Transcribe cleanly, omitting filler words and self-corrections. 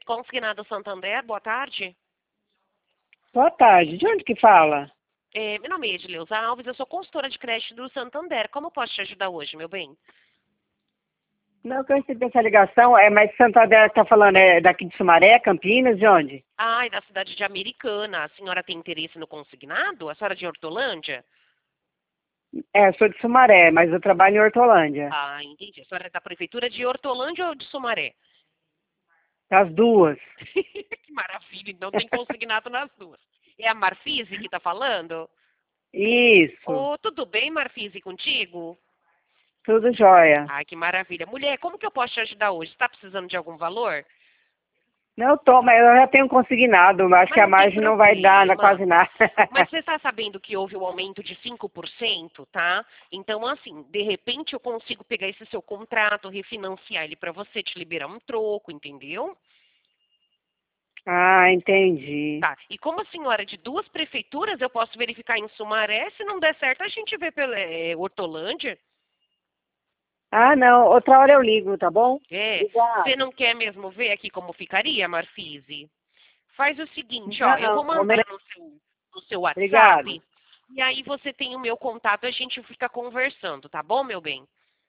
Consignado Santander, boa tarde. Boa tarde. De onde que fala? Meu nome é Edileuza Alves, eu sou consultora de crédito do Santander. Como posso te ajudar hoje, meu bem? Não, que eu recebi essa ligação, mas Santander está falando, é daqui de Sumaré, Campinas, de onde? Ah, da cidade de Americana. A senhora tem interesse no consignado? A senhora é de Hortolândia? Eu sou de Sumaré, mas eu trabalho em Hortolândia. Ah, entendi. A senhora é da prefeitura de Hortolândia ou de Sumaré? As duas. Que maravilha, então tem consignado nas duas. É a Marfise que está falando? Isso, Tudo bem, Marfise, contigo? tudo jóia. Ai, que maravilha. Mulher, como que eu posso te ajudar hoje? Está precisando de algum valor? Não tô, mas eu já tenho consignado, mas acho Mas que a não tem margem não vai dar problema. quase nada. Mas você está sabendo que houve um aumento de 5%, tá? Então, assim, de repente eu consigo pegar esse seu contrato, refinanciar ele para você, te liberar um troco, entendeu? Ah, entendi. Tá. E como a senhora é de duas prefeituras, eu posso verificar em Sumaré. Se não der certo, a gente vê pela Hortolândia. Ah, não, outra hora eu ligo, tá bom? Você Obrigado. não quer mesmo ver aqui como ficaria, Marfise? Faz o seguinte, ó, eu vou Não, mandar no seu obrigado. WhatsApp, e aí você tem o meu contato, a gente fica conversando, tá bom, meu bem?